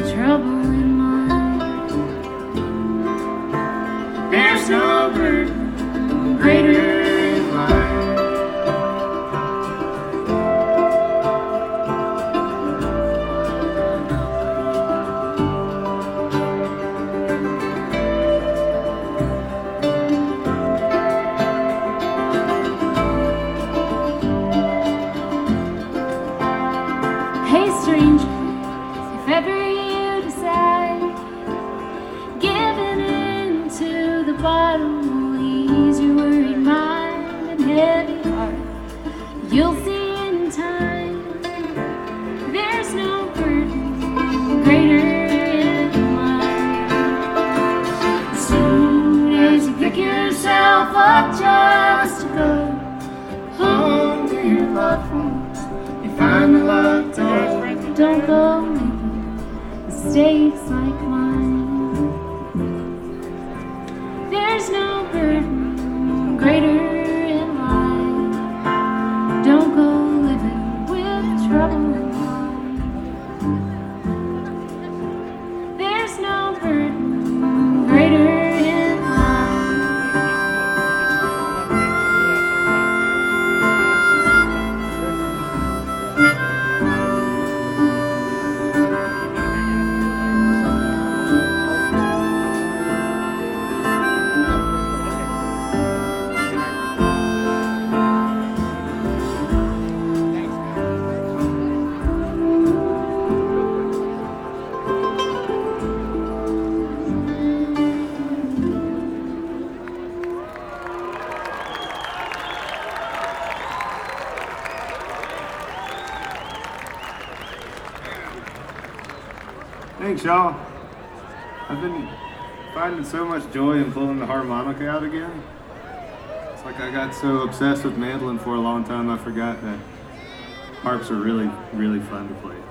trouble in mind. There's no burden greater in life. Hey stranger, if ever you decide giving in to the bottle will ease your worried mind and heavy heart, you'll see in time there's no burden greater in life. As soon as you pick yourself up just to go home to your loved ones, you find the locked door. Don't go making mistakes like mine. There's no burden greater in life. Don't go living with trouble in mind. There's no burden greater in life. Thanks, y'all. I've been finding so much joy in pulling the harmonica out again. It's like I got so obsessed with mandolin for a long time I forgot that harps are really, really fun to play.